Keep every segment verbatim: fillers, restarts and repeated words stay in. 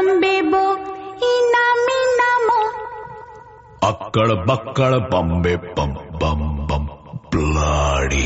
बम्बे बो इना मीना मो अक्कड़ बक्कड़ बम्बे बम बम बम ब्लाडी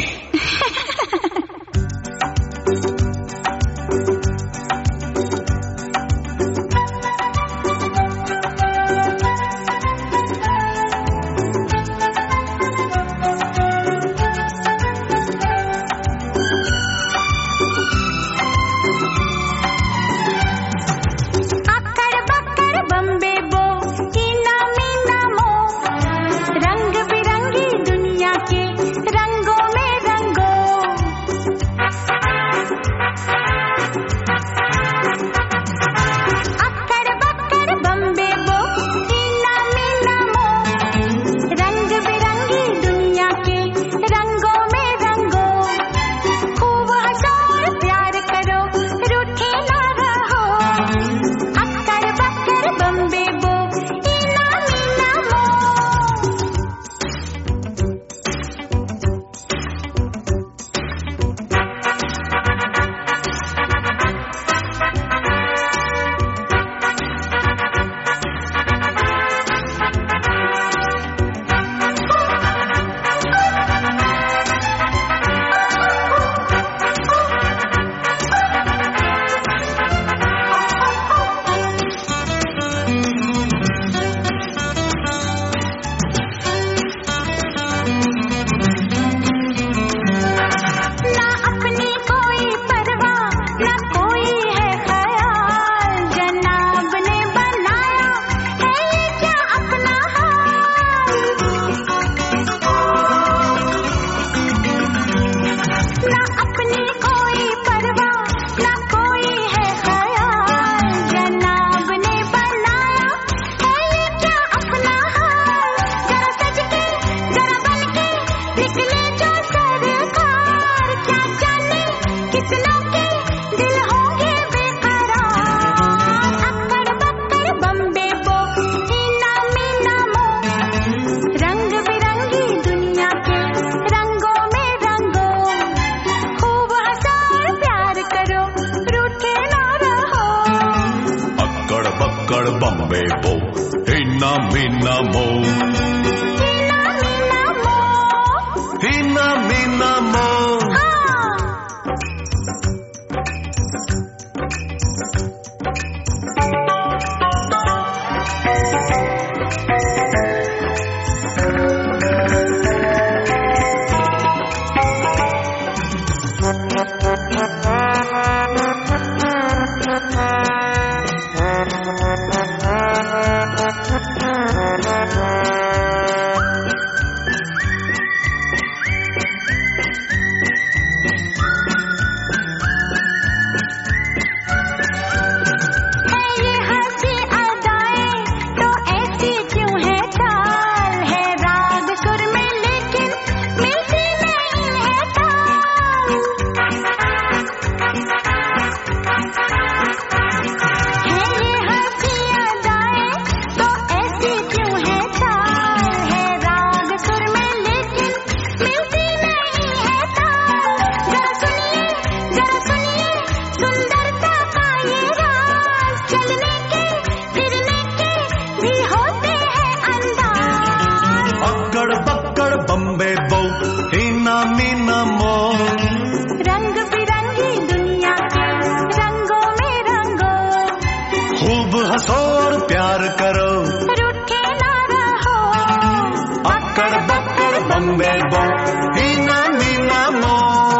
बम्बे बो हिना मीना मो हिना मीना मो हिना मीना मो बम्बे बो हिना मीना मो रंग बिरंगी दुनिया के रंगों में रंगो खूब हंसो और प्यार करो रूठे ना रहो अक्कड़ बक्कड़ बम्बे बो हिना मीना मो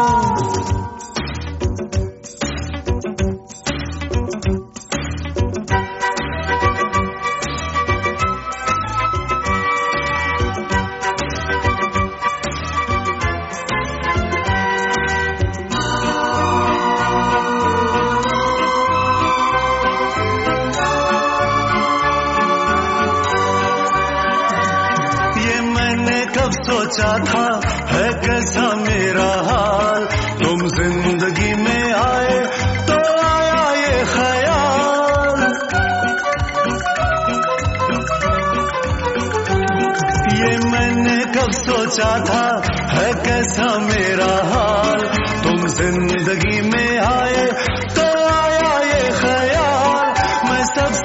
सोचा था है कैसा मेरा हाल तुम जिंदगी में आए तो आया ये ख्याल ये मैंने कब सोचा था है कैसा मेरा हाल तुम जिंदगी में आए तो आया ये ख्याल मैं सब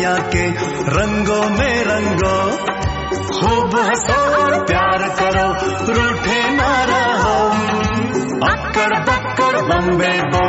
दुनिया के रंगों में रंगो, खूब हंसो और प्यार करो, रूठे ना रहो। अक्कड़ बक्कड़ बम्बे बो